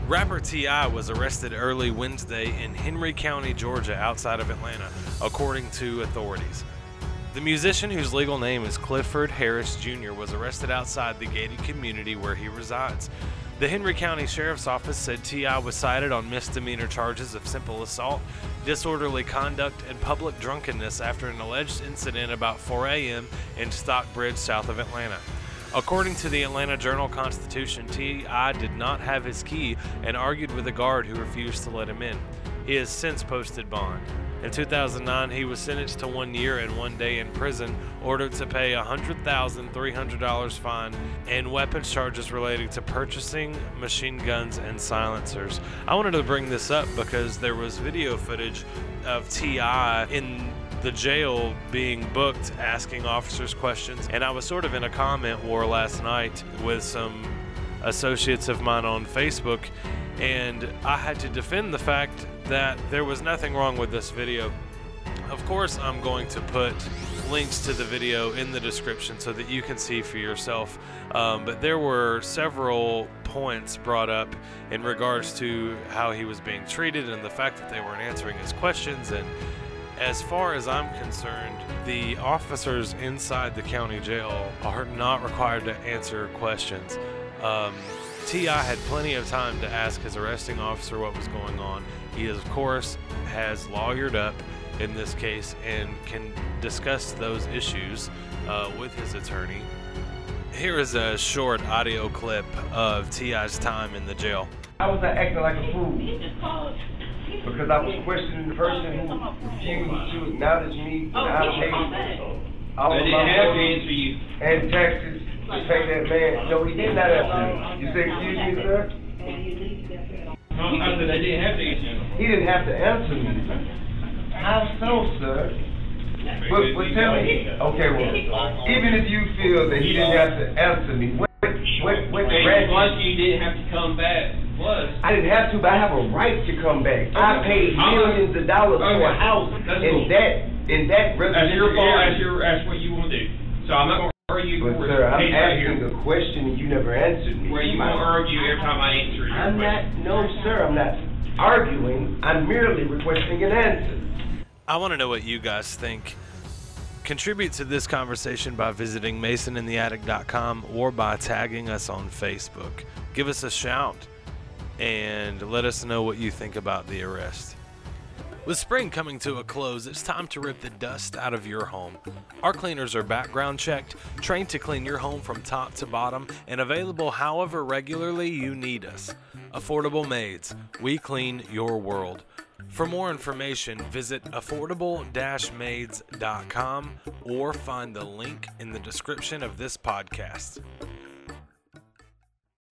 Rapper T.I. was arrested early Wednesday in Henry County, Georgia, outside of Atlanta, according to authorities. The musician, whose legal name is Clifford Harris Jr., was arrested outside the gated community where he resides. The Henry County Sheriff's Office said T.I. was cited on misdemeanor charges of simple assault, disorderly conduct, and public drunkenness after an alleged incident about 4 a.m. in Stockbridge, south of Atlanta. According to the Atlanta Journal-Constitution, T.I. did not have his key and argued with a guard who refused to let him in. He has since posted bond. In 2009, he was sentenced to 1 year and 1 day in prison, ordered to pay a $100,300 fine, and weapons charges relating to purchasing machine guns and silencers. I wanted to bring this up because there was video footage of T.I. in the jail being booked, asking officers questions, and I was sort of in a comment war last night with some associates of mine on Facebook, and I had to defend the fact that there was nothing wrong with this video. Of course, I'm going to put links to the video in the description so that you can see for yourself, but there were several points brought up in regards to how he was being treated and the fact that they weren't answering his questions. And as far as I'm concerned, the officers inside the county jail are not required to answer questions. T.I. had plenty of time to ask his arresting officer what was going on. He, of course, has lawyered up in this case and can discuss those issues with his attorney. Here is a short audio clip of T.I.'s time in the jail. I was acting like a fool because I was questioning the person who refused to acknowledge me when I paid all of my money and taxes to pay that man. No, he did not answer me. You say, excuse me, sir? No, I said they didn't have to answer me. He didn't have to answer me. How so, sir? But tell me, okay, well, even if you feel that he didn't have to answer me, what Plus, you didn't have to come back. Plus, I didn't have to, but I have a right to come back. Okay. I paid millions of dollars for a house, and that that's your fault. That's what you want to do. So I'm not going to argue. But sir, I'm asking a question and you never answered me. Well, you want to argue every time I answer your question. No, sir, I'm not arguing. I'm merely requesting an answer. I want to know what you guys think. Contribute to this conversation by visiting masonintheattic.com or by tagging us on Facebook. Give us a shout and let us know what you think about the arrest. With spring coming to a close, it's time to rip the dust out of your home. Our cleaners are background checked, trained to clean your home from top to bottom, and available however regularly you need us. Affordable Maids. We clean your world. For more information, visit affordable-maids.com or find the link in the description of this podcast.